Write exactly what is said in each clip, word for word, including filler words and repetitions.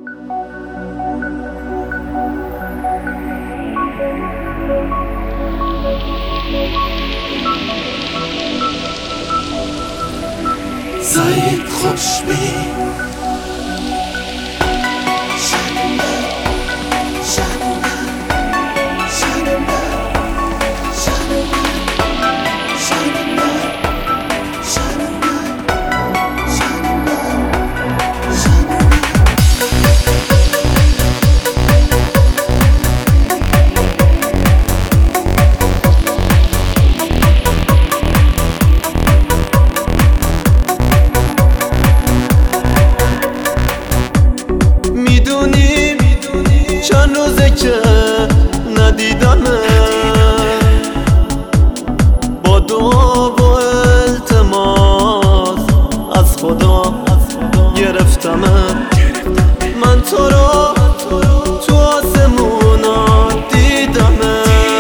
سعید خوشبین چند روزه که ندیدمه، با دعا و التماس از خدا گرفتمه. من تو رو تو آسمونا دیدمه،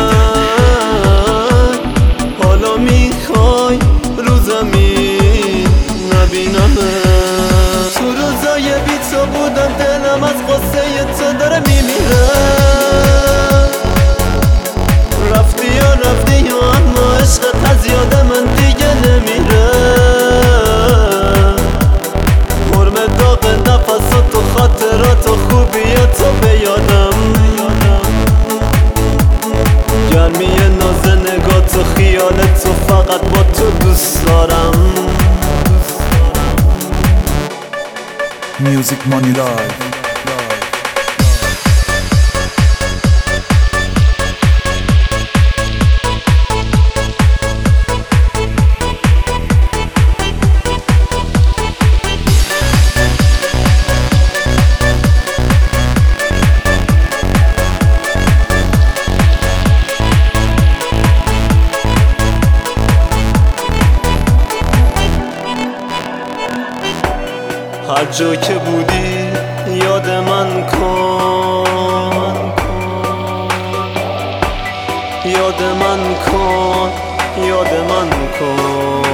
حالا میخوای رو زمین نبینمه. تو روزای بی تو بودم، دلم از قصه تو داره میمیره. رفتی یا رفتی یا اما عشقت از یاد من دیگه نمیره. مرم داغ نفسات و خاطرات و خوبی تو به یادم، گرمی ناز نگات و خیالت تو فقط با تو دوست دارم. Music Money Live. هر جا که بودی یاد من کن، یاد من کن، یاد من کن.